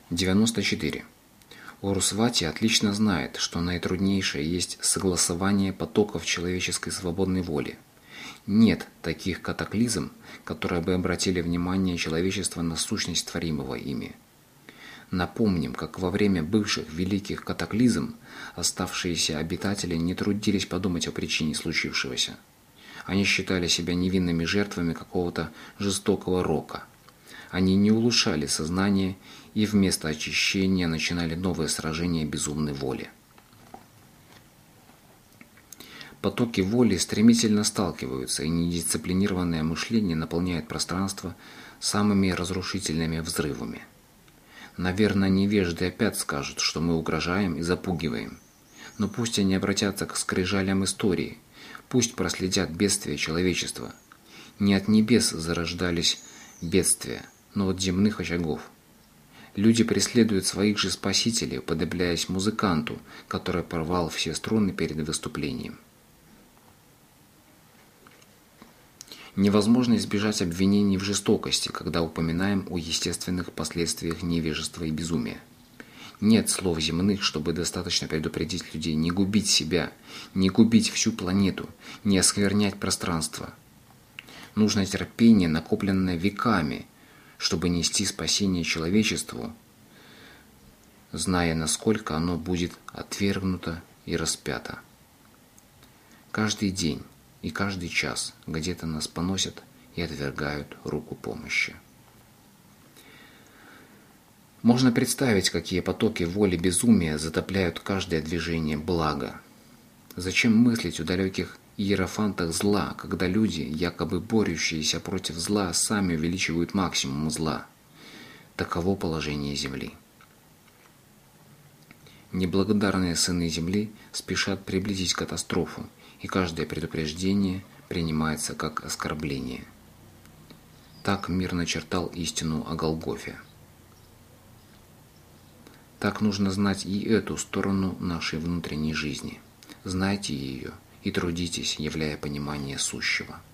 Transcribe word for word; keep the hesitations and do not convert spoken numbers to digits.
девяносто четыре. Урусвати отлично знает, что наитруднейшее есть согласование потоков человеческой свободной воли. Нет таких катаклизм, которые бы обратили внимание человечества на сущность творимого ими. Напомним, как во время бывших великих катаклизм оставшиеся обитатели не трудились подумать о причине случившегося. Они считали себя невинными жертвами какого-то жестокого рока. Они не улучшали сознание и вместо очищения начинали новое сражение безумной воли. Потоки воли стремительно сталкиваются, и недисциплинированное мышление наполняет пространство самыми разрушительными взрывами. Наверное, невежды опять скажут, что мы угрожаем и запугиваем. Но пусть они обратятся к скрижалям истории, пусть проследят бедствия человечества. Не от небес зарождались бедствия, но от земных очагов. Люди преследуют своих же спасителей, уподобляясь музыканту, который порвал все струны перед выступлением. Невозможно избежать обвинений в жестокости, когда упоминаем о естественных последствиях невежества и безумия. Нет слов земных, чтобы достаточно предупредить людей не губить себя, не губить всю планету, не осквернять пространство. Нужно терпение, накопленное веками, чтобы нести спасение человечеству, зная, насколько оно будет отвергнуто и распято. Каждый день и каждый час где-то нас поносят и отвергают руку помощи. Можно представить, какие потоки воли безумия затопляют каждое движение блага. Зачем мыслить о далеких иерофантах зла, когда люди, якобы борющиеся против зла, сами увеличивают максимум зла? Таково положение Земли. Неблагодарные сыны Земли спешат приблизить катастрофу, и каждое предупреждение принимается как оскорбление. Так мир начертал истину о Голгофе. Так нужно знать и эту сторону нашей внутренней жизни. Знайте ее и трудитесь, являя понимание сущего.